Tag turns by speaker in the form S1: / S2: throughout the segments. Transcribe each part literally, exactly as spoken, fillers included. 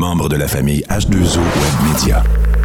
S1: membre de la famille H deux O Web Media.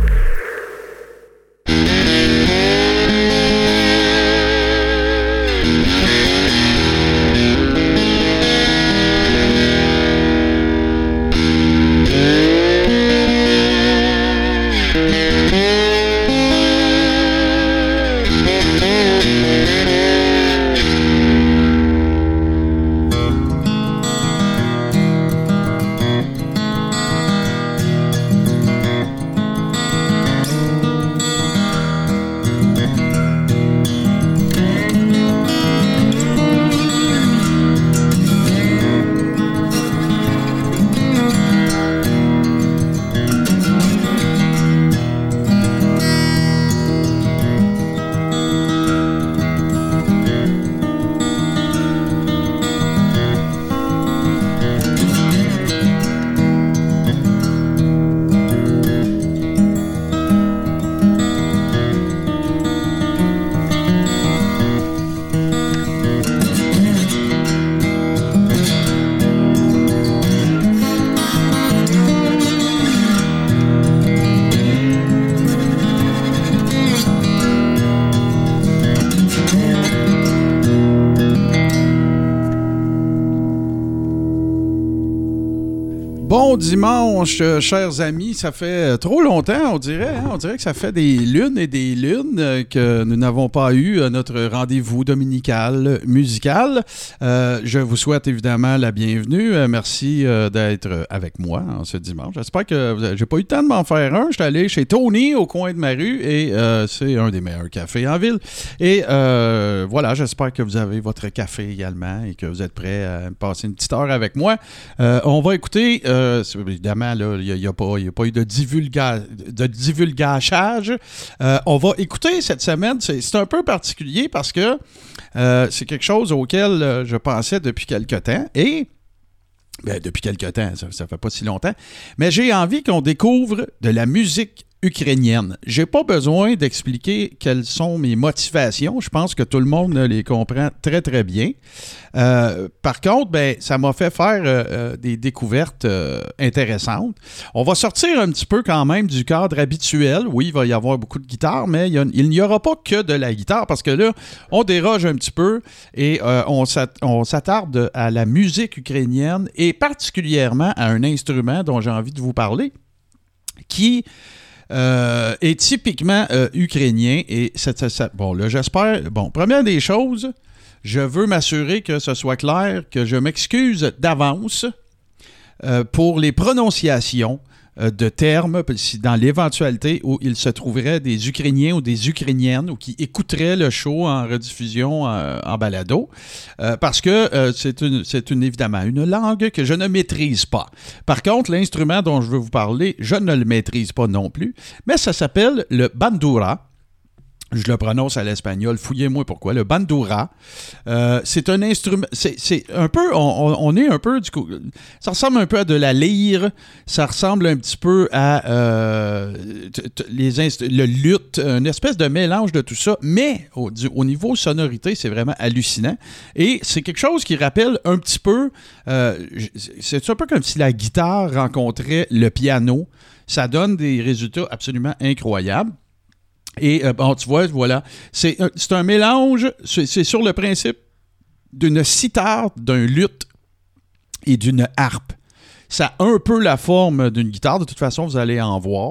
S2: Dimanche, euh, chers amis, ça fait euh, trop longtemps, on dirait. Hein? On dirait que ça fait des lunes et des lunes euh, que nous n'avons pas eu euh, notre rendez-vous dominical musical. Euh, je vous souhaite évidemment la bienvenue. Euh, merci euh, d'être avec moi hein, ce dimanche. J'espère que vous avez... j'ai pas eu le temps de m'en faire un. Je suis allé chez Tony au coin de ma rue et euh, c'est un des meilleurs cafés en ville. Et euh, voilà, j'espère que vous avez votre café également et que vous êtes prêts à passer une petite heure avec moi. Euh, on va écouter... Euh, évidemment, il n'y a, a, a pas eu de, divulga, de divulgachage. Euh, on va écouter cette semaine. C'est, c'est un peu particulier parce que euh, c'est quelque chose auquel euh, je pensais depuis quelque temps. Et, ben, depuis quelque temps, ça ne fait pas si longtemps. Mais j'ai envie qu'on découvre de la musique ukrainienne. J'ai pas besoin d'expliquer quelles sont mes motivations. Je pense que tout le monde les comprend très, très bien. Euh, par contre, ben, ça m'a fait faire euh, des découvertes euh, intéressantes. On va sortir un petit peu quand même du cadre habituel. Oui, il va y avoir beaucoup de guitare, mais il, y a, il n'y aura pas que de la guitare parce que là, on déroge un petit peu et euh, on, s'at, on s'attarde à la musique ukrainienne et particulièrement à un instrument dont j'ai envie de vous parler qui... Euh, est typiquement euh, ukrainien et ça, ça, ça, bon là j'espère, bon première des choses, je veux m'assurer que ce soit clair, que je m'excuse d'avance euh, pour les prononciations euh, de termes dans l'éventualité où il se trouverait des Ukrainiens ou des Ukrainiennes ou qui écouteraient le show en rediffusion euh, en balado euh, parce que euh, c'est, une, c'est une, évidemment une langue que je ne maîtrise pas. Par contre, l'instrument dont je veux vous parler, je ne le maîtrise pas non plus, mais ça s'appelle le bandura. Je le prononce à l'espagnol, fouillez-moi pourquoi. Le bandura, euh, c'est un instrument, c'est, c'est un peu, on, on est un peu, du coup, ça ressemble un peu à de la lyre, ça ressemble un petit peu à euh, t- t- les inst- le luth, une espèce de mélange de tout ça, mais au, du, au niveau sonorité, c'est vraiment hallucinant. Et c'est quelque chose qui rappelle un petit peu, euh, c'est un peu comme si la guitare rencontrait le piano. Ça donne des résultats absolument incroyables. Et euh, bon, tu vois, voilà, c'est un, c'est un mélange, c'est, c'est sur le principe d'une cithare, d'un luth et d'une harpe. Ça a un peu la forme d'une guitare, de toute façon, vous allez en voir.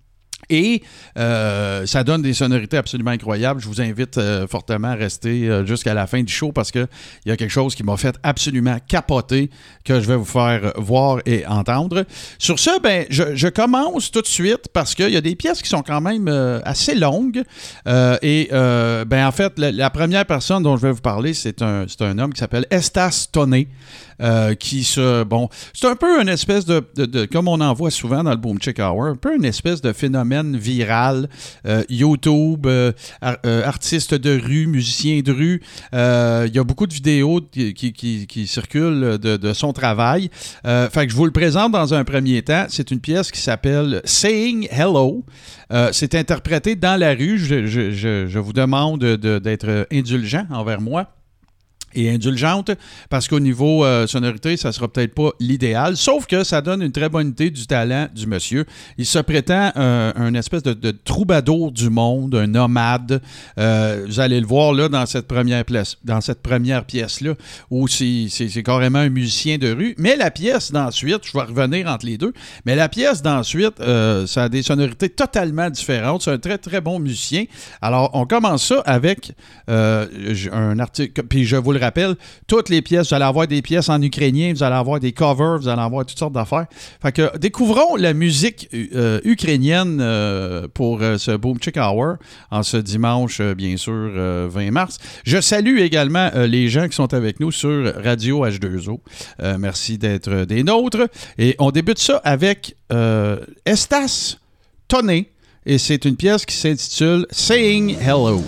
S2: Et euh, ça donne des sonorités absolument incroyables. Je vous invite euh, fortement à rester euh, jusqu'à la fin du show parce qu'il y a quelque chose qui m'a fait absolument capoter que je vais vous faire voir et entendre. Sur ce, ben, je, je commence tout de suite parce qu'il y a des pièces qui sont quand même euh, assez longues. Euh, et euh, ben, en fait, la, la première personne dont je vais vous parler, c'est un, c'est un homme qui s'appelle Estas Tonné. Euh, qui se... Bon, c'est un peu une espèce de, de, de... Comme on en voit souvent dans le Boom Chick Hour, un peu une espèce de phénomène viral. Euh, YouTube, euh, ar, euh, artiste de rue, musicien de rue. Euh, il y a beaucoup de vidéos qui, qui, qui, qui circulent de, de son travail. Euh, fait que je vous le présente dans un premier temps. C'est une pièce qui s'appelle Saying Hello. Euh, c'est interprété dans la rue. Je, je, je, je vous demande de, d'être indulgent envers moi. et indulgente, parce qu'au niveau euh, sonorité, ça sera peut-être pas l'idéal, sauf que ça donne une très bonne idée du talent du monsieur. Il se prétend euh, un espèce de, de troubadour du monde, un nomade. Euh, vous allez le voir là dans cette première pièce, dans cette première pièce-là, où c'est, c'est, c'est carrément un musicien de rue. Mais la pièce d'ensuite, je vais revenir entre les deux, mais la pièce d'ensuite, euh, ça a des sonorités totalement différentes. C'est un très, très bon musicien. Alors, on commence ça avec euh, un article, puis je vous le rappelle, toutes les pièces, vous allez avoir des pièces en ukrainien, vous allez avoir des covers, vous allez avoir toutes sortes d'affaires. Fait que découvrons la musique euh, ukrainienne euh, pour euh, ce Boom Chick Hour en ce dimanche, euh, bien sûr, euh, vingt mars. Je salue également euh, les gens qui sont avec nous sur Radio H deux O. Euh, merci d'être des nôtres. Et on débute ça avec euh, Estas Tonné, et c'est une pièce qui s'intitule Saying Hello.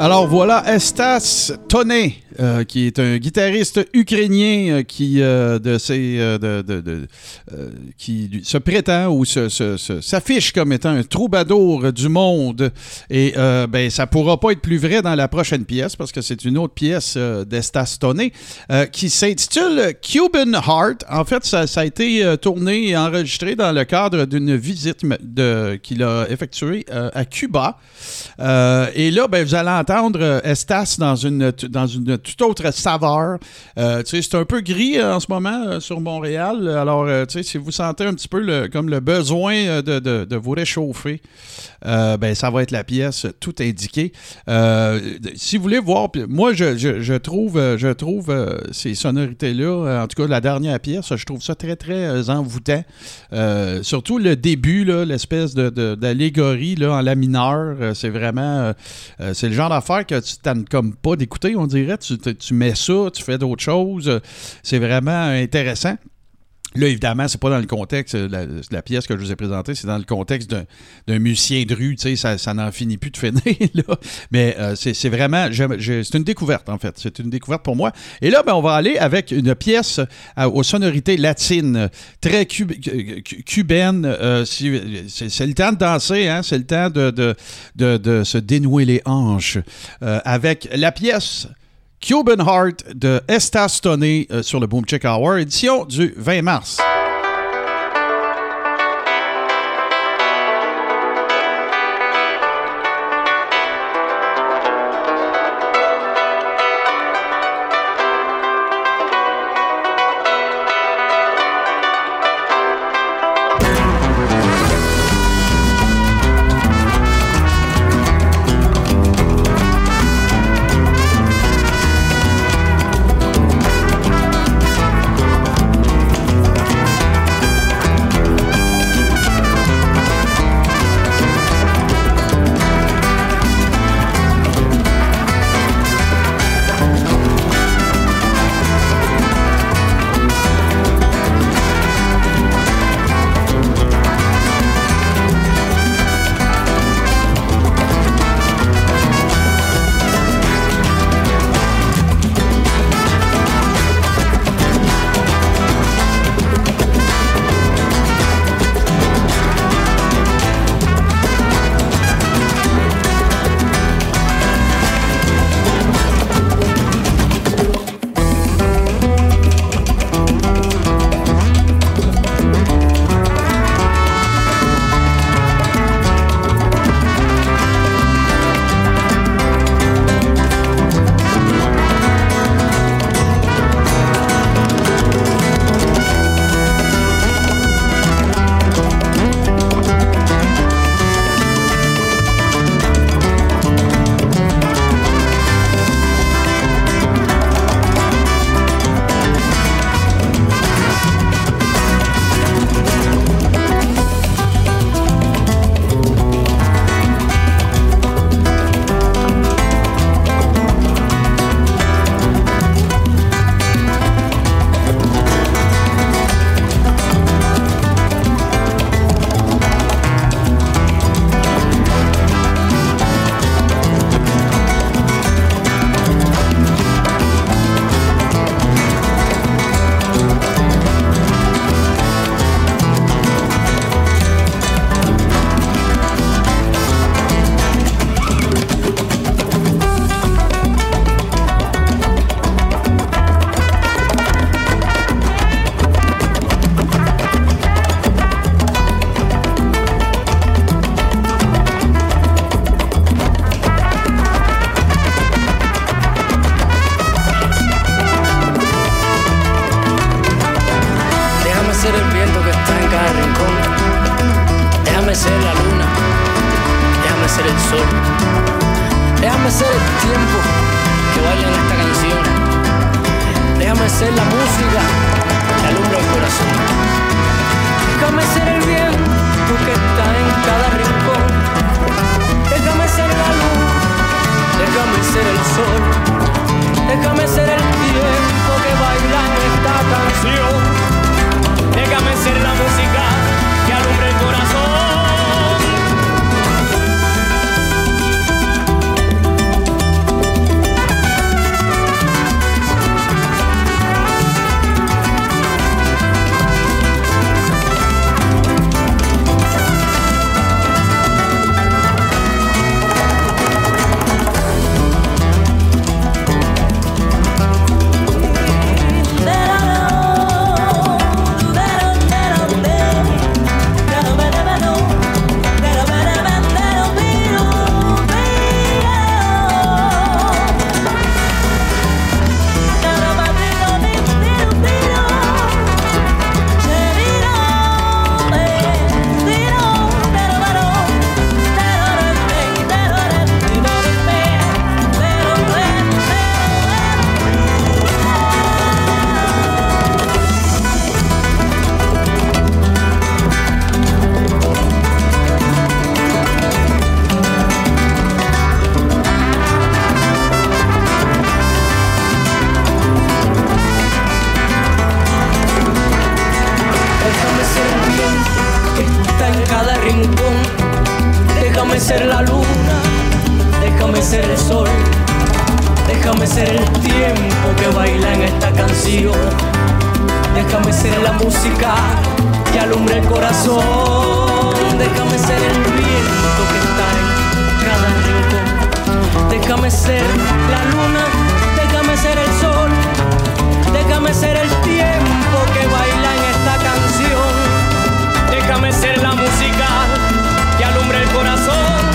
S2: Alors voilà, Estas Toney, euh, qui est un guitariste ukrainien euh, qui, euh, de ses, euh, de, de, de, euh, qui se prétend ou se, se, se, s'affiche comme étant un troubadour du monde. Et euh, ben, ça ne pourra pas être plus vrai dans la prochaine pièce parce que c'est une autre pièce euh, d'Estas Toney euh, qui s'intitule Cuban Heart. En fait, ça, ça a été euh, tourné et enregistré dans le cadre d'une visite de, qu'il a effectuée euh, à Cuba. Euh, et là, ben, vous allez entendre euh, Estas dans une, dans une toute autre saveur. Euh, c'est un peu gris euh, en ce moment euh, sur Montréal. Alors, euh, si vous sentez un petit peu le, comme le besoin de, de, de vous réchauffer, euh, ben, ça va être la pièce tout indiquée. Euh, si vous voulez voir, moi, je, je, je trouve, je trouve euh, ces sonorités-là, en tout cas la dernière pièce, je trouve ça très, très euh, envoûtant. Euh, surtout le début, là, l'espèce de, de, d'allégorie là, en la mineure, euh, c'est vraiment... Euh, c'est le genre d'affaire que tu t'aimes comme pas d'écouter, on dirait. Tu, tu mets ça, tu fais d'autres choses. C'est vraiment intéressant. Là, évidemment, c'est pas dans le contexte, la, la pièce que je vous ai présentée, c'est dans le contexte d'un, d'un musicien de rue, tu sais, ça, ça n'en finit plus de finir, là. Mais euh, c'est, c'est vraiment, je, je, c'est une découverte, en fait. C'est une découverte pour moi. Et là, ben, on va aller avec une pièce à, aux sonorités latines, très cub, cubaine. Euh, c'est, c'est le temps de danser, hein, c'est le temps de, de, de, de se dénouer les hanches. Euh, avec la pièce Cuban Heart de Estas Toney euh, sur le Boom Chick Hour, édition du vingt mars.
S3: está en cada rincón. Déjame ser la luna, déjame ser el sol, déjame ser el tiempo que baila en esta canción. Déjame ser la música que alumbra el corazón. Déjame ser el viento que está en cada rincón. Déjame ser la luna, déjame ser el sol, déjame ser el tiempo que baila en esta canción. Déjame ser la música que alumbra el corazón.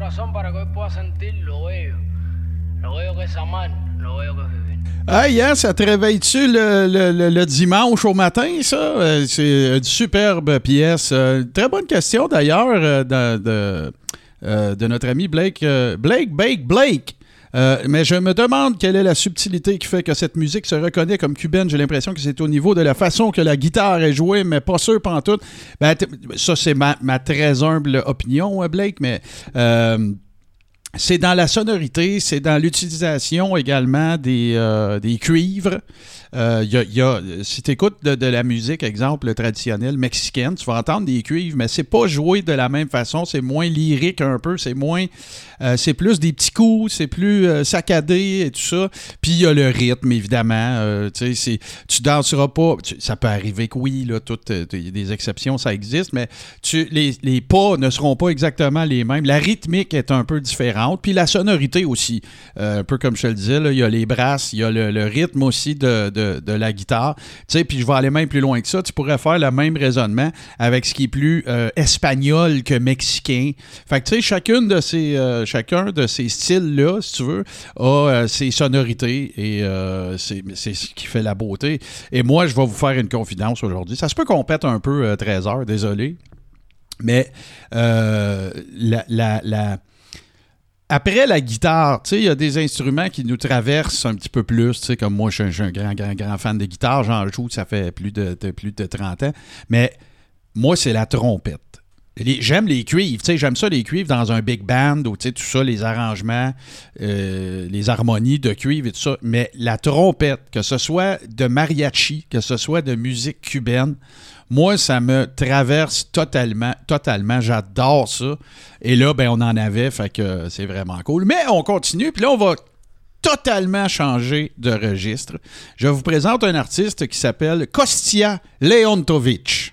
S4: corazón para que hoy pueda sentir lo bello. Lo bello que es amar, lo bello que es vivir.
S2: Ah, yeah, ça te réveille-tu le, le, le, le dimanche au matin, ça? Euh, c'est une superbe pièce. Euh, très bonne question, d'ailleurs, euh, de, de, euh, de notre ami Blake. Euh, Blake, Blake, Blake! Euh, mais je me demande quelle est la subtilité qui fait que cette musique se reconnaît comme cubaine. J'ai l'impression que c'est au niveau de la façon que la guitare est jouée, mais pas sûr pantoute. Ben, t- ça, c'est ma, ma très humble opinion, Blake, mais... Euh, c'est dans la sonorité, c'est dans l'utilisation également des, euh, des cuivres. Euh, y a, y a, si tu écoutes de, de la musique, exemple traditionnelle mexicaine, tu vas entendre des cuivres, mais c'est pas joué de la même façon, c'est moins lyrique un peu, c'est moins, euh, c'est plus des petits coups, c'est plus euh, saccadé et tout ça. Puis il y a le rythme, évidemment. Euh, tu sais, tu danseras pas, tu, ça peut arriver que oui, là, toutes euh, des exceptions, ça existe, mais tu, les, les pas ne seront pas exactement les mêmes. La rythmique est un peu différente, puis la sonorité aussi. Euh, un peu comme je te le disais, il y a les brasses, il y a le, le rythme aussi de De, de la guitare. Tu sais, puis je vais aller même plus loin que ça. Tu pourrais faire le même raisonnement avec ce qui est plus euh, espagnol que mexicain. Fait que tu sais, chacune de ces, euh, chacun de ces styles-là, si tu veux, a euh, ses sonorités et euh, c'est, c'est ce qui fait la beauté. Et moi, je vais vous faire une confidence aujourd'hui. Ça se peut qu'on pète un peu euh, treize heures, désolé. Mais euh, la... la, la Après la guitare, tu sais, il y a des instruments qui nous traversent un petit peu plus, tu sais, comme moi, je suis un, un grand, grand, grand fan de guitare, j'en joue, ça fait plus de, de, plus de trente ans, mais moi, c'est la trompette. Les, j'aime les cuivres, tu sais, j'aime ça les cuivres dans un big band, ou tu sais, tout ça, les arrangements, euh, les harmonies de cuivre et tout ça, mais la trompette, que ce soit de mariachi, que ce soit de musique cubaine, moi, ça me traverse totalement, totalement. J'adore ça. Et là, ben, on en avait, fait que c'est vraiment cool. Mais on continue, puis là, on va totalement changer de registre. Je vous présente un artiste qui s'appelle Kostya Leontovich.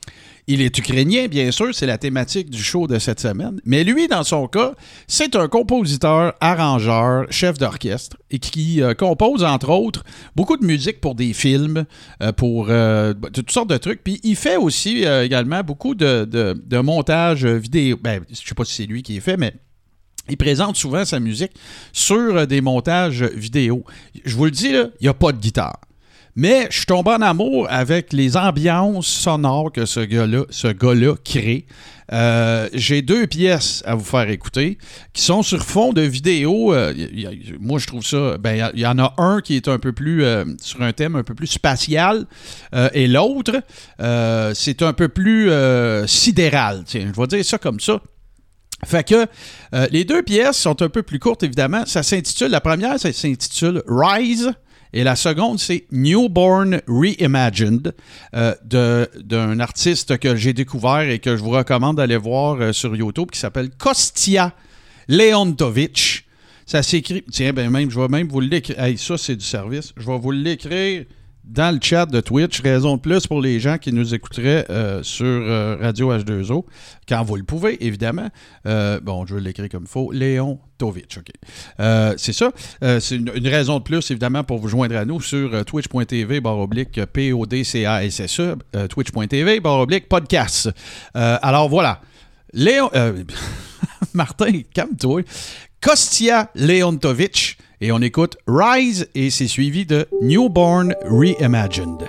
S2: Il est ukrainien, bien sûr, c'est la thématique du show de cette semaine. Mais lui, dans son cas, c'est un compositeur, arrangeur, chef d'orchestre et qui euh, compose, entre autres, beaucoup de musique pour des films, euh, pour euh, toutes sortes de trucs. Puis il fait aussi euh, également beaucoup de, de, de montage vidéo. Ben, je ne sais pas si c'est lui qui est fait, mais il présente souvent sa musique sur des montages vidéo. Je vous le dis, là, il n'y a pas de guitare. Mais je suis tombé en amour avec les ambiances sonores que ce gars-là, ce gars-là crée. Euh, j'ai deux pièces à vous faire écouter qui sont sur fond de vidéo. Euh, y a, moi, je trouve ça... Ben, il y, y en a un qui est un peu plus... Euh, sur un thème un peu plus spatial euh, et l'autre, euh, c'est un peu plus euh, sidéral. Tiens, je vais dire ça comme ça. Fait que euh, les deux pièces sont un peu plus courtes, évidemment. Ça s'intitule... La première, ça s'intitule « Rise ». Et la seconde, c'est Newborn Reimagined, euh, de, d'un artiste que j'ai découvert et que je vous recommande d'aller voir euh, sur YouTube, qui s'appelle Kostya Leontovich. Ça s'écrit... Tiens, ben même, je vais même vous l'écrire. Hey, ça, c'est du service. Je vais vous l'écrire dans le chat de Twitch. Raison de plus pour les gens qui nous écouteraient euh, sur euh, Radio H deux O, quand vous le pouvez, évidemment. Euh, bon, je vais l'écrire comme il faut. Léon Tovich, OK. Euh, c'est ça. Euh, c'est une, une raison de plus, évidemment, pour vous joindre à nous sur euh, twitch.tv barre oblique P O D C A S S E, euh, twitch.tv barre oblique podcast. Euh, alors, voilà. Léon... Euh, Martin, calme-toi. Kostya Leontovich. Et on écoute Rise et c'est suivi de Newborn Reimagined.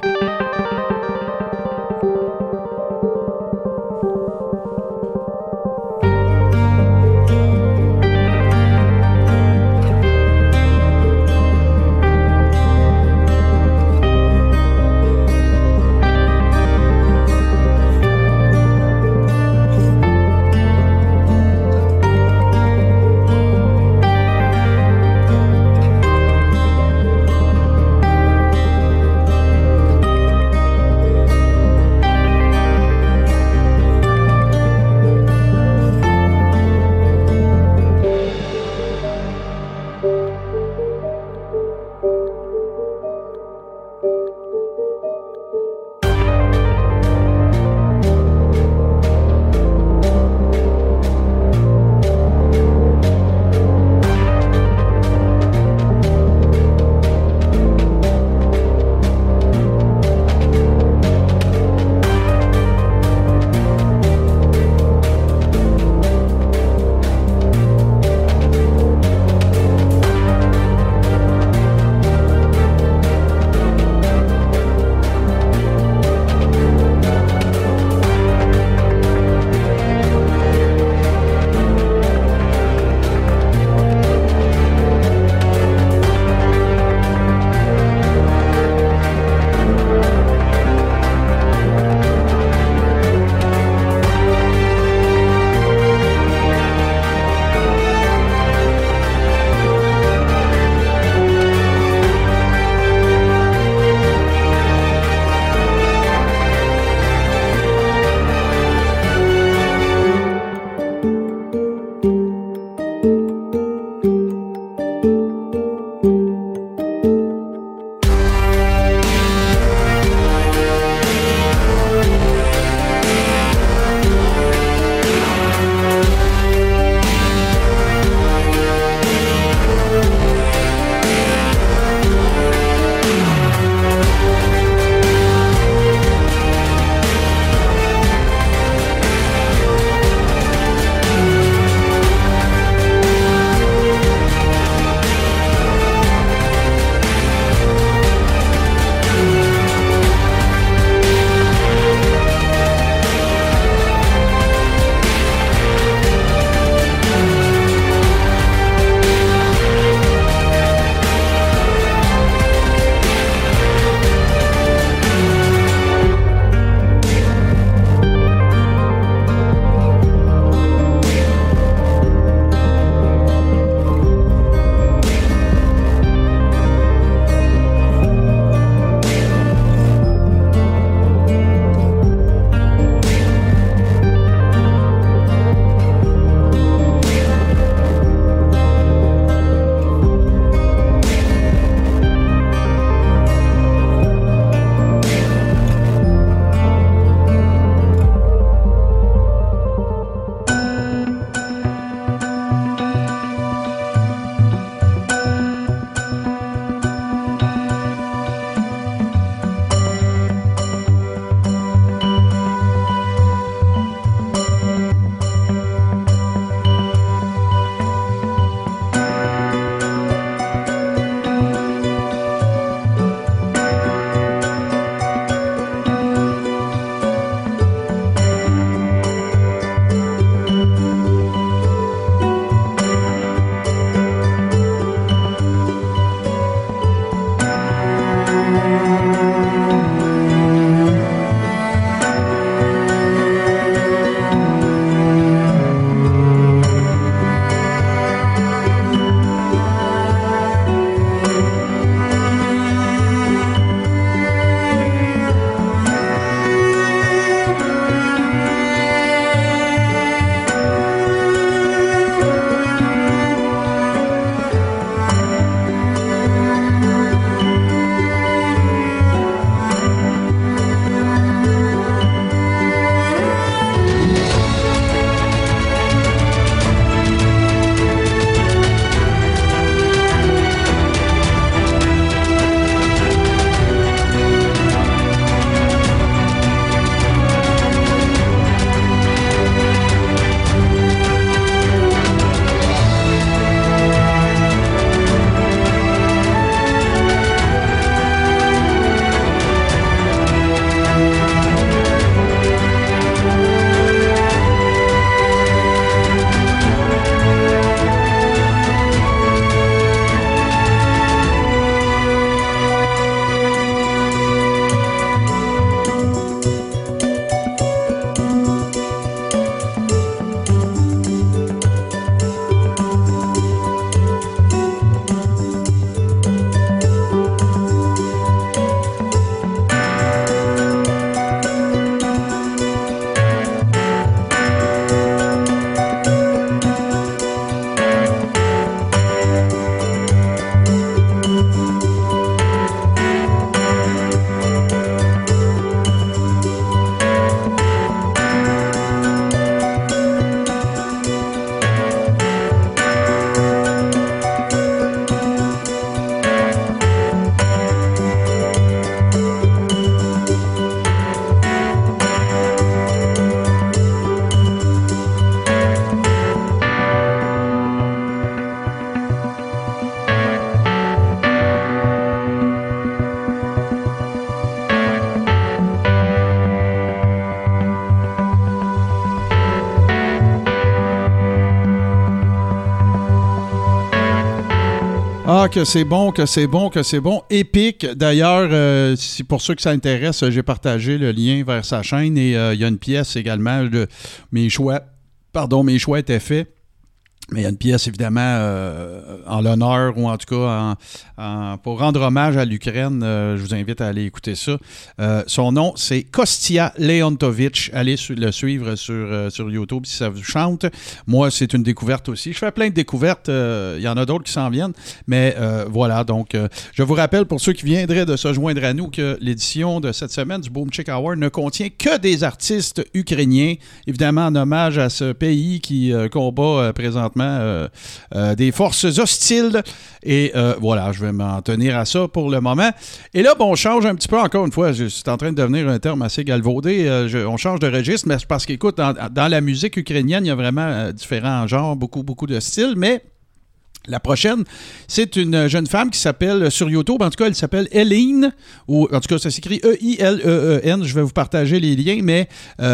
S2: Ah, que c'est bon, que c'est bon, que c'est bon. Épique. D'ailleurs, euh, si pour ceux que ça intéresse, j'ai partagé le lien vers sa chaîne et euh, il y a une pièce également. De, mes choix, pardon, mes choix étaient faits. Mais il y a une pièce, évidemment, euh, en l'honneur ou en tout cas en, en, pour rendre hommage à l'Ukraine. Euh, je vous invite à aller écouter ça. Euh, son nom, c'est Kostya Leontovitch. Allez su- le suivre sur, euh, sur YouTube si ça vous chante. Moi, c'est une découverte aussi. Je fais plein de découvertes. Euh, il y en a d'autres qui s'en viennent. Mais euh, voilà, donc euh, je vous rappelle pour ceux qui viendraient de se joindre à nous que l'édition de cette semaine du Boom Chick Hour ne contient que des artistes ukrainiens. Évidemment, en hommage à ce pays qui euh, combat euh, présentement Euh, euh, des forces hostiles. Et euh, voilà, je vais m'en tenir à ça pour le moment. Et là, bon, on change un petit peu, encore une fois, je suis en train de devenir un terme assez galvaudé. Euh, je, on change de registre, mais c'est parce qu'écoute, dans, dans la musique ukrainienne, il y a vraiment euh, différents genres, beaucoup, beaucoup de styles, mais la prochaine, c'est une jeune femme qui s'appelle, sur YouTube, en tout cas, elle s'appelle Eline, ou en tout cas, ça s'écrit E I L E E N, je vais vous partager les liens, mais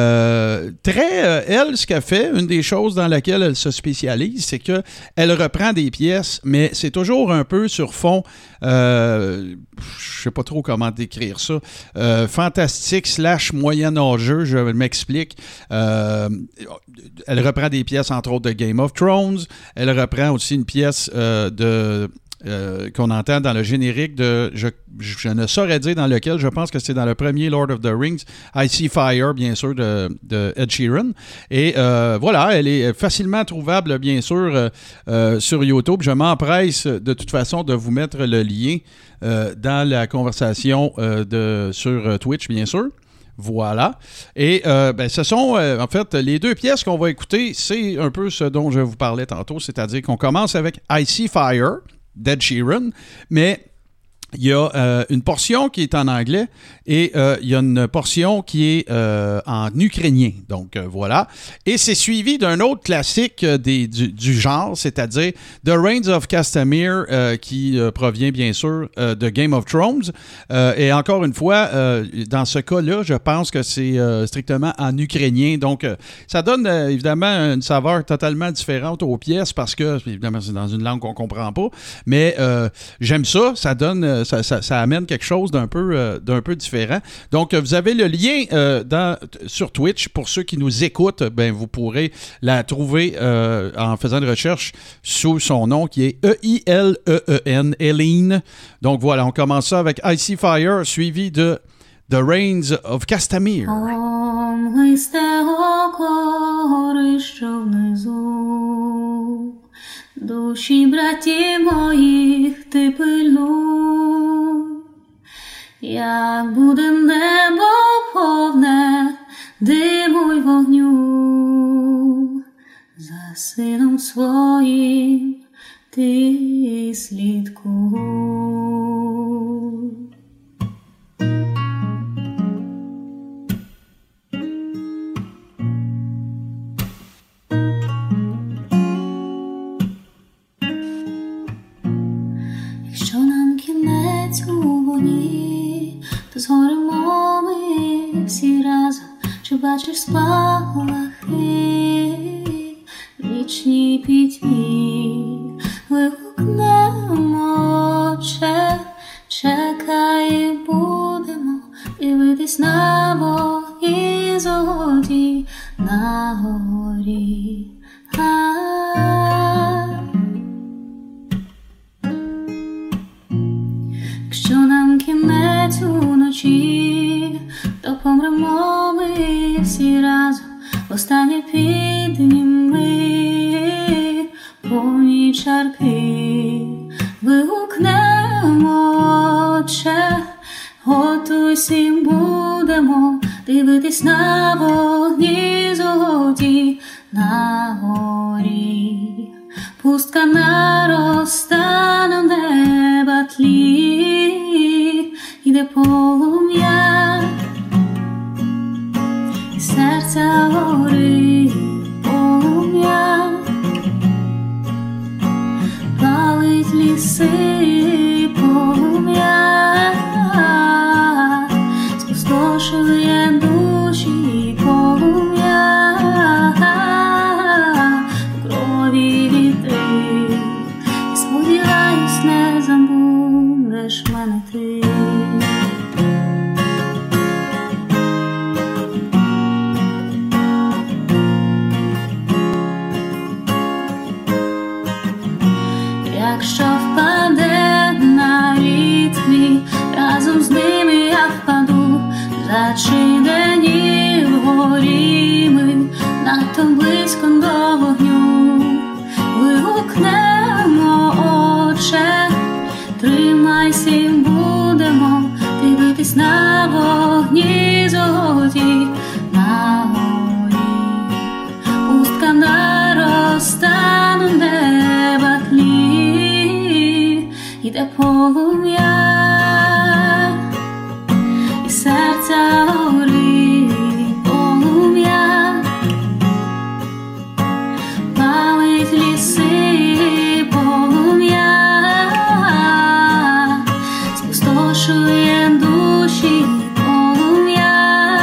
S2: euh, très, euh, elle, ce qu'elle fait, une des choses dans laquelle elle se spécialise, c'est qu'elle reprend des pièces, mais c'est toujours un peu sur fond, euh, je sais pas trop comment décrire ça, euh, fantastique slash moyen-âgeux, je m'explique. Euh, elle reprend des pièces, entre autres, de Game of Thrones, elle reprend aussi une pièce Euh, de, euh, qu'on entend dans le générique de, je, je ne saurais dire dans lequel, je pense que c'est dans le premier Lord of the Rings, I See Fire, bien sûr, de, de Ed Sheeran. Et euh, voilà, elle est facilement trouvable, bien sûr, euh, euh, sur YouTube. Je m'empresse de toute façon de vous mettre le lien euh, dans la conversation euh, de, sur Twitch, bien sûr. Voilà. Et euh, ben, ce sont, euh, en fait, les deux pièces qu'on va écouter, c'est un peu ce dont je vous parlais tantôt, c'est-à-dire qu'on commence avec I See Fire, d'Ed Sheeran, mais il y a euh, une portion qui est en anglais et euh, il y a une portion qui est euh, en ukrainien. Donc, euh, voilà. Et c'est suivi d'un autre classique euh, des, du, du genre, c'est-à-dire The Reigns of Castamere, euh, qui euh, provient bien sûr euh, de Game of Thrones. Euh, et encore une fois, euh, dans ce cas-là, je pense que c'est euh, strictement en ukrainien. Donc, euh, ça donne euh, évidemment une saveur totalement différente aux pièces parce que, évidemment, c'est dans une langue qu'on ne comprend pas. Mais euh, j'aime ça. Ça donne... Euh, Ça, ça, ça amène quelque chose d'un peu, euh, d'un peu différent. Donc, vous avez le lien euh, dans, sur Twitch. Pour ceux qui nous écoutent, ben, vous pourrez la trouver euh, en faisant une recherche sous son nom qui est E I L E E N, Eline. Donc, voilà, on commence ça avec I See Fire, suivi de The Reigns of Castamere.
S5: Душі братів моїх ти пильнуй, як буде небо повне диму й вогню, за сином своїм ти слідкуй. У вогні, то згоремо ми всі разом, чи бачиш спалахи вічній пітьмі, вигукнемо, че чекай, будемо дивитись на вогні золоті на горі. Якщо нам кінець уночі, то помремо ми всі разом, востаннє підніми повні чарки, вигукнемо, Отче, готуйся, будемо дивитись на вогні золоті на горі. Пустка наростане, неба тлі, іде полум'я, і серця горить полум'я, палить ліси полум'я, спустошує душі полум'я, крові вітри, і сподіваюсь не вогні золоті на горі, пустка наростане неба тлі, іде полум'я, і серця горить полум'я, палить ліси полум'я, спустошує душі полум'я,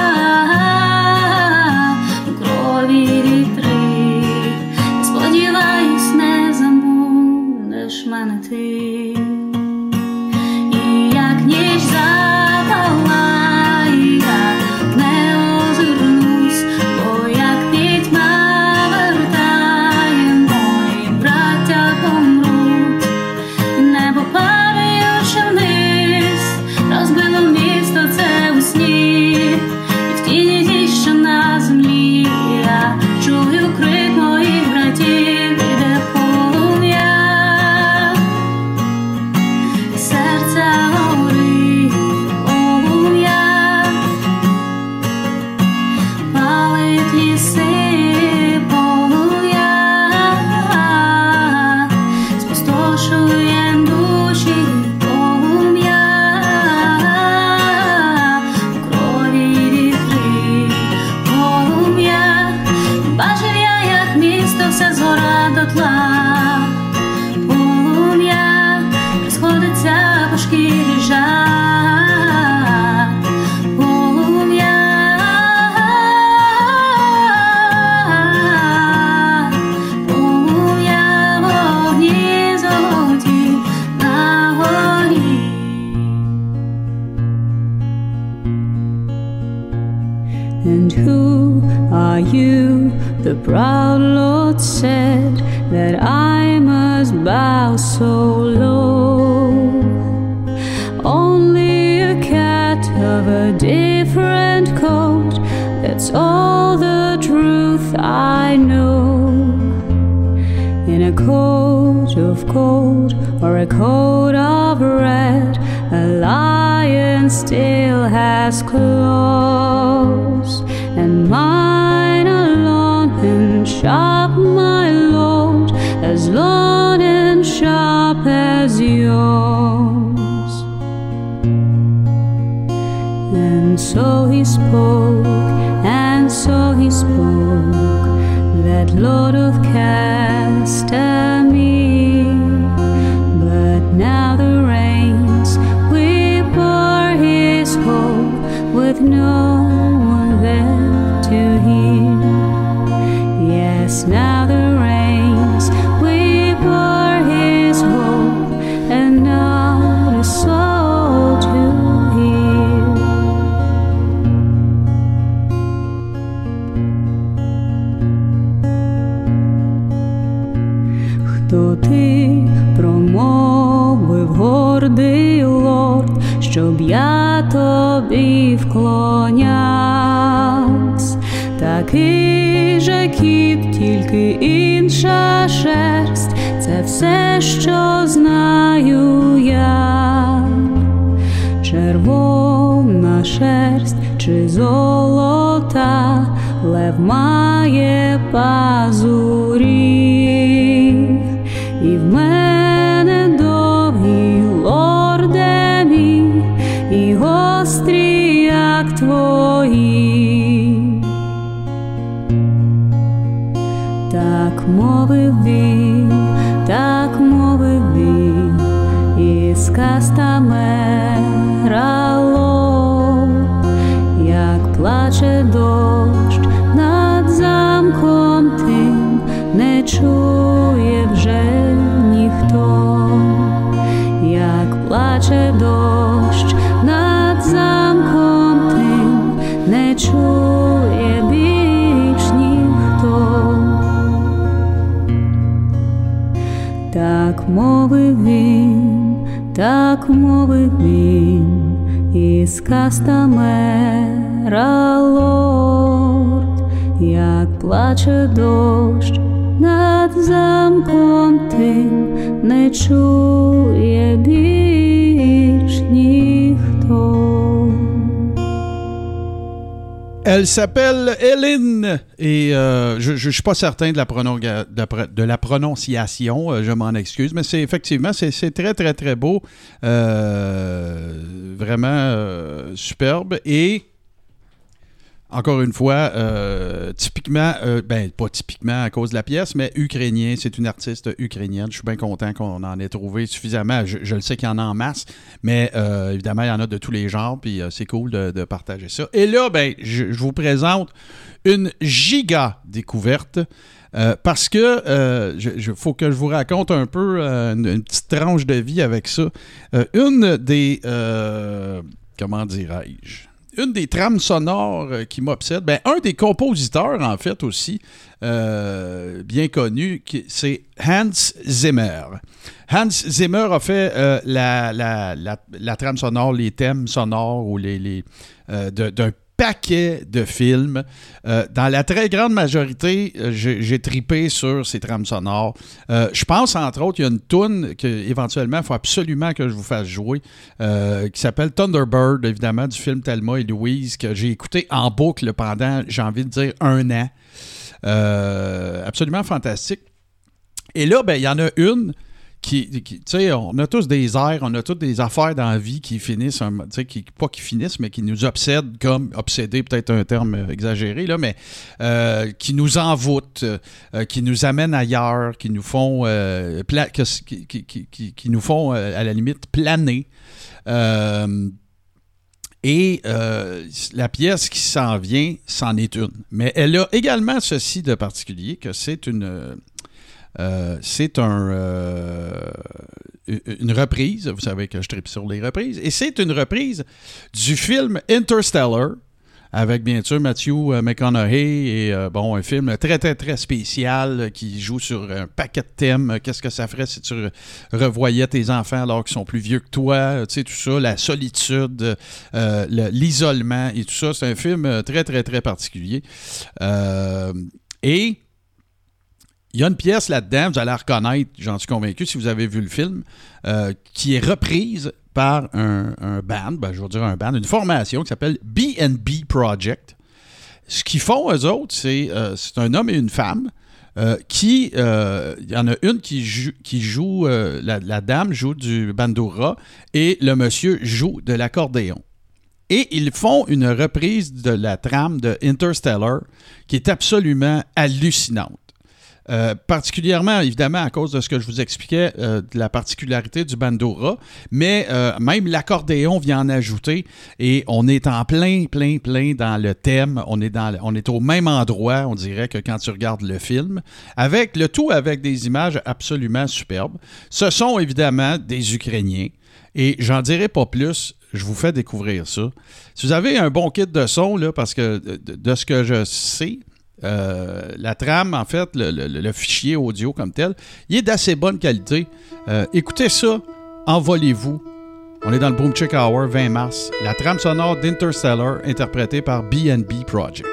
S5: у крові вітри. Я сподіваюсь, не забудеш мене ти. І як ніч запалає, я не озирнусь, бо як пітьма вертає, мої браття помруть, і небо падаючи вниз, розбило місто це у сні, і в тіні ті, що на землі, я чую крик моїх братів, іде полум'я, і серця горить полум'я, палить ліси полум'я, спустошує душі полум'я, у крові вітри полум'я. Бачив я, як місто все згора дотла, полум'я розходиться по шкірі жар, полум'я, полум'я, вогні золоті на горі.
S6: And who are you? The proud Lord said that I must bow so low. Only a cat of a different coat, that's all the truth I know. In a coat of gold or a coat of red, a lion still has claws, and mine are long and sharp, my lord, as long and sharp as yours. And so he spoke, and so he spoke, that Lord of Castamere. But now the rains weep o'er his home, with no one there to hear. Yes, now the rains weep o'er his home, and not a soul to hear. Хто ти, промовив гордий лорд, щоб я тобі вклонявсь? Такий же кіт, тільки інша шерсть, це все, що знаю я. Червона шерсть чи золота, лев має пазурі, і в мене довгий лорде мій, і гострі, як твої. Так мовив він, так мовив він, із Кастамера лорд, як плаче дощ над замком тим, не чує вже ніхто. Як плаче дощ над замком тим, не чує більш ніхто. Так мовив він, так мовив він, із Кастамера лорд, як плаче дощ над замком тим, не чує більш ніхто.
S2: Elle s'appelle Hélène et euh, je ne suis pas certain de la, prononga- de la, de la prononciation, euh, je m'en excuse, mais c'est effectivement, c'est, c'est très, très, très beau, euh, vraiment euh, superbe et encore une fois, euh, typiquement, euh, ben pas typiquement à cause de la pièce, mais ukrainien, c'est une artiste ukrainienne. Je suis bien content qu'on en ait trouvé suffisamment. Je, je le sais qu'il y en a en masse, mais euh, évidemment, il y en a de tous les genres, puis euh, c'est cool de, de partager ça. Et là, ben, je, je vous présente une giga découverte. Euh, parce que il euh, faut que je vous raconte un peu euh, une, une petite tranche de vie avec ça. Euh, une des... Euh, comment dirais-je? Une des trames sonores qui m'obsède, ben, un des compositeurs, en fait, aussi, euh, bien connu, qui, c'est Hans Zimmer. Hans Zimmer a fait euh, la, la, la, la trame sonore, les thèmes sonores ou les, les, euh, de, d'un paquet de films. Euh, dans la très grande majorité, euh, j'ai, j'ai tripé sur ces trames sonores. Euh, je pense, entre autres, il y a une toune qu'éventuellement, il faut absolument que je vous fasse jouer, euh, qui s'appelle Thunderbird, évidemment, du film Thelma et Louise, que j'ai écouté en boucle pendant, j'ai envie de dire, un an. Euh, absolument fantastique. Et là, ben, il y en a une qui, qui tu sais, on a tous des airs, on a tous des affaires dans la vie qui finissent, tu sais, qui, pas qui finissent, mais qui nous obsèdent comme, obsédés, peut-être un terme exagéré, là, mais euh, qui nous envoûtent, euh, qui nous amènent ailleurs, qui nous font, euh, pla- qui, qui, qui, qui, qui nous font euh, à la limite, planer. Euh, Et euh, la pièce qui s'en vient, c'en est une. Mais elle a également ceci de particulier, que c'est une... Euh, c'est un, euh, une reprise, vous savez que je tripe sur les reprises, et c'est une reprise du film Interstellar, avec bien sûr Matthew McConaughey, et euh, bon, un film très très très spécial qui joue sur un paquet de thèmes. Qu'est-ce que ça ferait si tu revoyais tes enfants alors qu'ils sont plus vieux que toi, tu sais, tout ça, la solitude, euh, le, l'isolement et tout ça. C'est un film très très très particulier. Euh, et il y a une pièce là-dedans, vous allez la reconnaître, j'en suis convaincu, si vous avez vu le film, euh, qui est reprise par un, un band, ben, je veux dire un band, une formation qui s'appelle B and B Project. Ce qu'ils font, eux autres, c'est, euh, c'est un homme et une femme euh, qui, il euh, y en a une qui joue, qui joue euh, la, la dame joue du bandura et le monsieur joue de l'accordéon. Et ils font une reprise de la trame de Interstellar qui est absolument hallucinante. Euh, particulièrement, évidemment, à cause de ce que je vous expliquais, euh, de la particularité du bandura, mais euh, même l'accordéon vient en ajouter et on est en plein, plein, plein dans le thème. On est, dans, on est au même endroit, on dirait, que quand tu regardes le film, avec le tout avec des images absolument superbes. Ce sont évidemment des Ukrainiens et j'en dirai pas plus. Je vous fais découvrir ça. Si vous avez un bon kit de son, là, parce que de, de ce que je sais, Euh, la trame, en fait, le, le, le fichier audio comme tel, il est d'assez bonne qualité. Euh, écoutez ça, envolez-vous. On est dans le Boom Chick Hour, vingt mars. La trame sonore d'Interstellar, interprétée par B and B Project.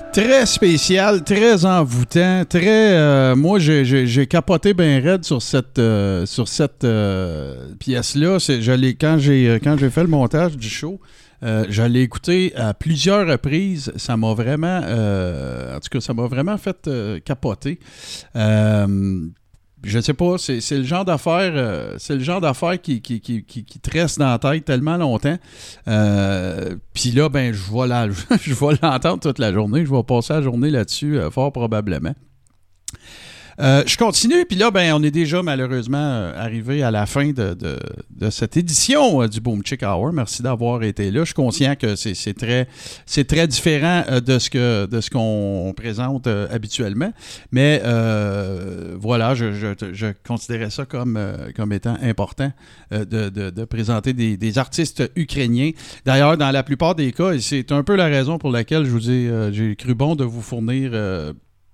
S2: Très spécial, très envoûtant, très... Euh, moi, j'ai, j'ai, j'ai capoté bien raide sur cette, euh, sur cette euh, pièce-là. C'est, je l'ai, quand, j'ai, quand j'ai fait le montage du show, euh, je l'ai écouté à plusieurs reprises. Ça m'a vraiment... Euh, en tout cas, ça m'a vraiment fait euh, capoter. Euh, je sais pas, c'est, c'est le genre d'affaire, euh, c'est le genre d'affaire qui, qui, qui, qui, qui te reste dans la tête tellement longtemps. Euh, Puis là, ben, je vais, la, je vais l'entendre toute la journée. Je vais passer la journée là-dessus, euh, fort probablement. Euh, je continue, puis là, ben, on est déjà malheureusement euh, arrivé à la fin de, de, de cette édition euh, du Boom Chick Hour. Merci d'avoir été là. Je suis conscient que c'est, c'est, très, c'est très différent euh, de ce que de ce qu'on présente euh, habituellement, mais euh, voilà, je, je, je considérais ça comme, euh, comme étant important euh, de, de, de présenter des, des artistes ukrainiens. D'ailleurs, dans la plupart des cas, et c'est un peu la raison pour laquelle je vous ai, euh, j'ai cru bon de vous fournir euh,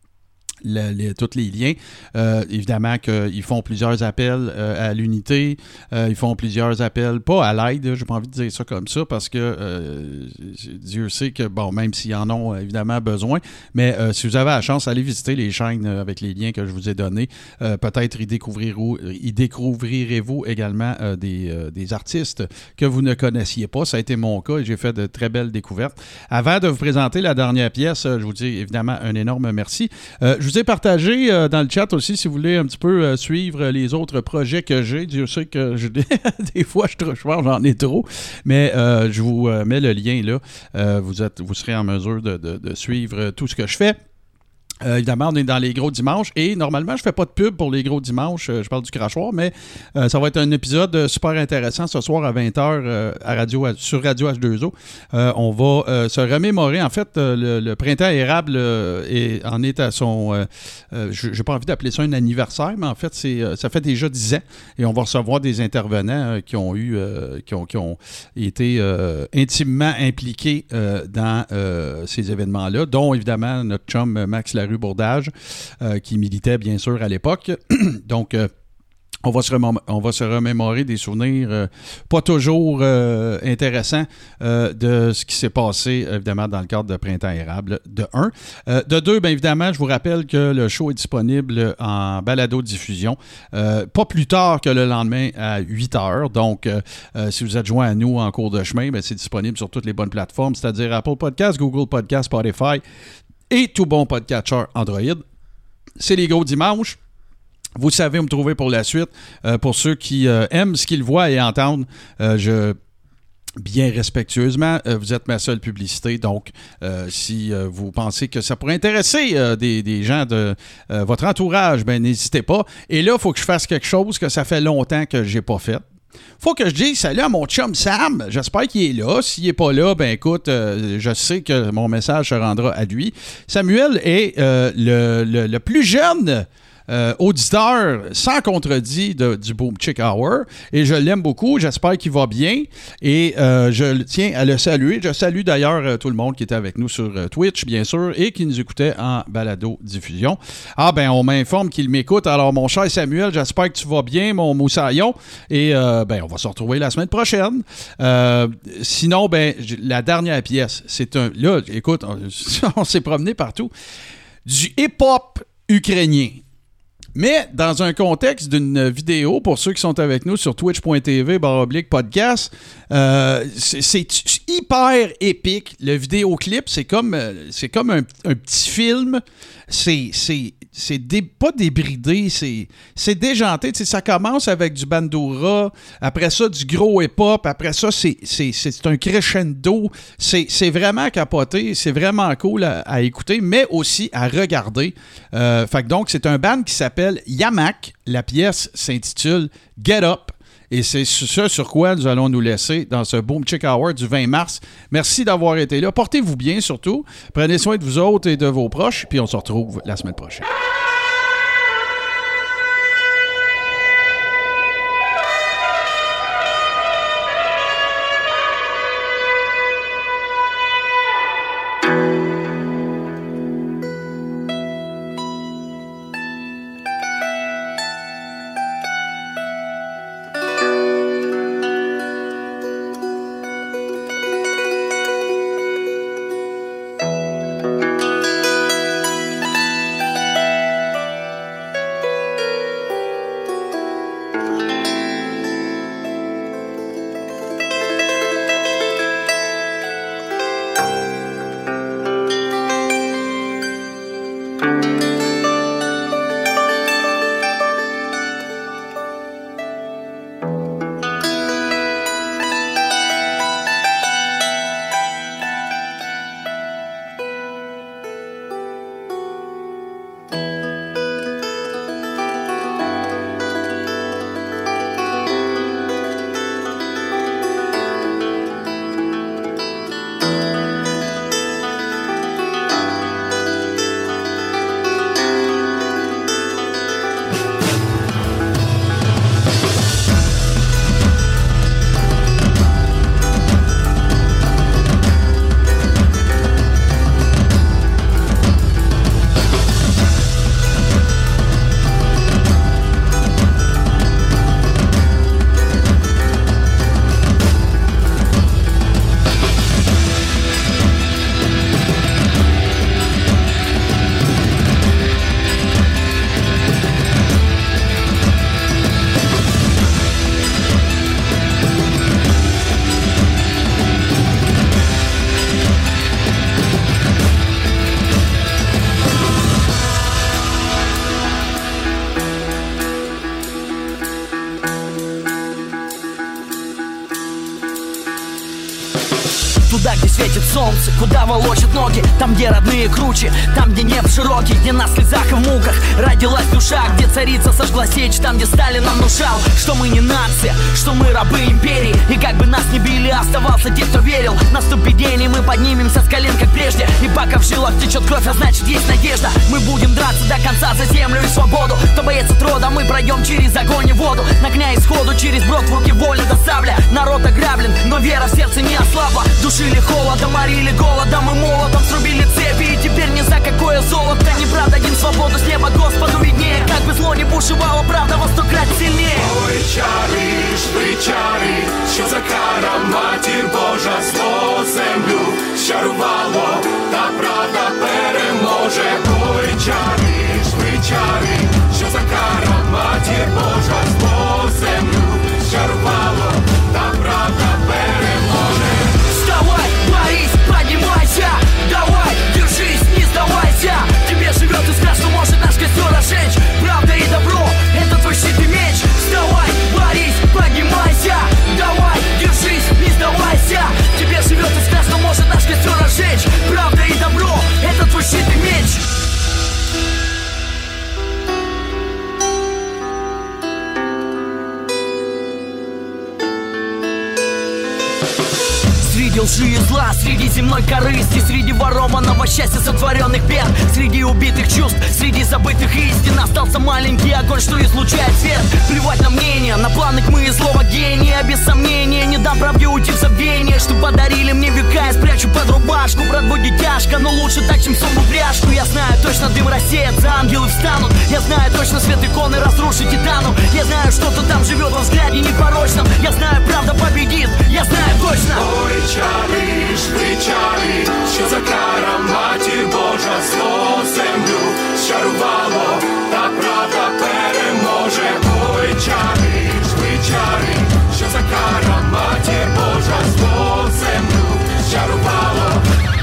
S2: Le, les, tous les liens. Euh, évidemment qu'ils font plusieurs appels euh, à l'unité, euh, ils font plusieurs appels, pas à l'aide, j'ai pas envie de dire ça comme ça, parce que euh, Dieu sait que, bon, même s'ils en ont évidemment besoin, mais euh, si vous avez la chance, allez visiter les chaînes avec les liens que je vous ai donnés. Euh, peut-être y, découvrirez-vous, y découvrirez-vous également euh, des, euh, des artistes que vous ne connaissiez pas. Ça a été mon cas et j'ai fait de très belles découvertes. Avant de vous présenter la dernière pièce, je vous dis évidemment un énorme merci. Euh, je vous ai partagé euh, dans le chat aussi, si vous voulez un petit peu euh, suivre les autres projets que j'ai. Dieu sait que je, des fois, je, je pense j'en ai trop, mais euh, je vous euh, mets le lien là. Euh, vous, êtes, vous serez en mesure de, de, de suivre tout ce que je fais. Euh, évidemment, on est dans les gros dimanches et normalement, je ne fais pas de pub pour les gros dimanches. Euh, je parle du crachoir, mais euh, ça va être un épisode super intéressant ce soir à vingt heures euh, à radio, à, sur Radio H deux O. Euh, on va euh, se remémorer. En fait, euh, le, le printemps érable euh, est, en est à son... Euh, euh, je n'ai pas envie d'appeler ça un anniversaire, mais en fait, c'est, euh, ça fait déjà dix ans et on va recevoir des intervenants euh, qui ont eu, euh, qui, ont, qui ont été euh, intimement impliqués euh, dans euh, ces événements-là, dont évidemment notre chum Max Larue Bourdage, euh, qui militait bien sûr à l'époque. Donc, euh, on va, se remem- on va se remémorer des souvenirs euh, pas toujours euh, intéressants euh, de ce qui s'est passé, évidemment, dans le cadre de Printemps érable, de un. Euh, de deux, bien évidemment, je vous rappelle que le show est disponible en balado-diffusion, euh, pas plus tard que le lendemain à huit heures. Donc, euh, euh, si vous êtes joint à nous en cours de chemin, bien, c'est disponible sur toutes les bonnes plateformes, c'est-à-dire Apple Podcasts, Google Podcasts, Spotify, et tout bon podcatcher Android. C'est les gros dimanches. Vous savez où me trouver pour la suite. Euh, pour ceux qui euh, aiment ce qu'ils voient et entendent, euh, je... bien respectueusement, euh, vous êtes ma seule publicité. Donc, euh, si euh, vous pensez que ça pourrait intéresser euh, des, des gens de euh, votre entourage, ben n'hésitez pas. Et là, il faut que je fasse quelque chose que ça fait longtemps que je n'ai pas fait. Faut que je dise salut à mon chum Sam. J'espère qu'il est là. S'il n'est pas là, ben écoute, euh, je sais que mon message se rendra à lui. Samuel est euh, le, le, le plus jeune Euh, auditeur sans contredit de, du Boom Chick Hour et je l'aime beaucoup, j'espère qu'il va bien et euh, je tiens à le saluer. Je salue d'ailleurs euh, tout le monde qui était avec nous sur euh, Twitch bien sûr et qui nous écoutait en balado-diffusion. Ah ben on m'informe qu'il m'écoute, alors mon cher Samuel, j'espère que tu vas bien mon moussaillon et euh, ben on va se retrouver la semaine prochaine. Euh, sinon ben la dernière pièce, c'est un, là écoute, on, on s'est promené partout, du hip-hop ukrainien. Mais dans un contexte d'une vidéo, pour ceux qui sont avec nous sur twitch point t v barre oblique podcast, euh, c'est, c'est hyper épique. Le vidéoclip, c'est comme, c'est comme un, un petit film. C'est, c'est, c'est dé, pas débridé, c'est, c'est déjanté. Tu sais, ça commence avec du bandura, après ça, du gros hip-hop, après ça, c'est, c'est, c'est un crescendo. C'est, c'est vraiment capoté, c'est vraiment cool à, à écouter, mais aussi à regarder. Euh, fait que donc, c'est un band qui s'appelle Yamak. La pièce s'intitule Get Up. Et c'est ce sur quoi nous allons nous laisser dans ce Boom Chick Hour du vingt mars. Merci d'avoir été là. Portez-vous bien surtout. Prenez soin de vous autres et de vos proches. Puis on se retrouve la semaine prochaine.
S7: Туда, где светит солнце, куда волочат ноги, там, где родные круче, там, где небо широкий, где на слезах и в муках родилась душа, где царица сожгла сечь, там, где Сталин нам внушал, что мы не нация, что мы рабы империи. И как бы нас не били, оставался те, кто верил. Наступит день, и мы поднимемся с колен, как прежде. И пока в жилах течет кровь, а значит есть надежда. Мы будем драться до конца за землю и свободу. Кто боится трода, мы пройдем через огонь и воду, нагня исходу через брод, в руки воля до сабля. Народ ограблен, но вера в сердце не ослабла. Душили холодом, морили голодом и молотом, срубили цепи, и теперь ни за какое золото. Неправда, дадим свободу с неба Господу виднее. Как бы зло не бушевало, правда во сто крат сильнее.
S8: Ой, чари, шви чари, що за кара, матір Божа, зло землю щарувало, та правда переможе. Ой, чари, шви чари, що за кара, матір Божа, зло землю щарувало, та правда переможе.
S7: Вставай, борись, поднимайся, давай, держись, не сдавайся. Тебе живет искра, что может наш костер разжечь. Правда и добро, это твой щит и меч. Вставай, борись, поднимайся, давай, держись, не сдавайся. Тебе живет искра, что может наш костер разжечь. Правда и добро, это твой щит и меч. Среди лжи и зла, среди земной корысти, среди ворованного счастья, сотворенных бед, среди убитых чувств, среди забытых истин остался маленький огонь, что излучает свет. Плевать на мнение, на планы тьмы и злого гения. Без сомнения не дам правде уйти в забвение. Что подарили мне века, я спрячу под рубашку. Брат, будет тяжко, но лучше так, чем сон в пряжку. Я знаю точно, дым рассеется, ангелы встанут. Я знаю точно, свет иконы разрушит титану. Я знаю, что-то там живет во взгляде непорочном. Я знаю, правда победит, я знаю точно.
S8: Ой, чари, шви чари, що за кара, матір Божа, зло землю щарувало, та правда переможе. Ой, чари, шви чари, що за кара, матір Божа, зло землю щарувало.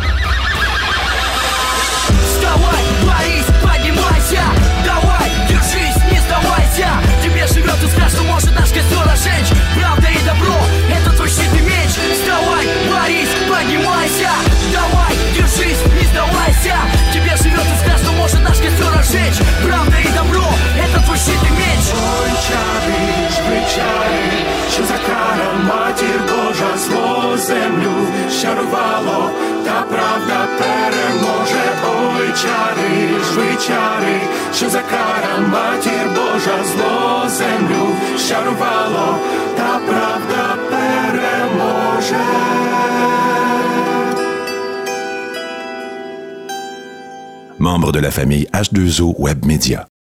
S7: Вставай, борись, поднимайся, давай, держись, не сдавайся. Тебе живет искра, что может наш костер разжечь. Правда и добро, это твой щит и меч. Вставай, борись, поднимайся, давай, держись, не сдавайся. Тебе живет искра, что может наш костер разжечь. Правда и добро, это твой щит и меч.
S8: Ой, чари, шви чари, що за кара, матір Божа, зло землю щарувало, та правда переможе. Ой, чари, шви чари, що за кара, матір Божа, зло землю щарувало, та правда переможе.
S1: Membre de la famille H deux O Web Media.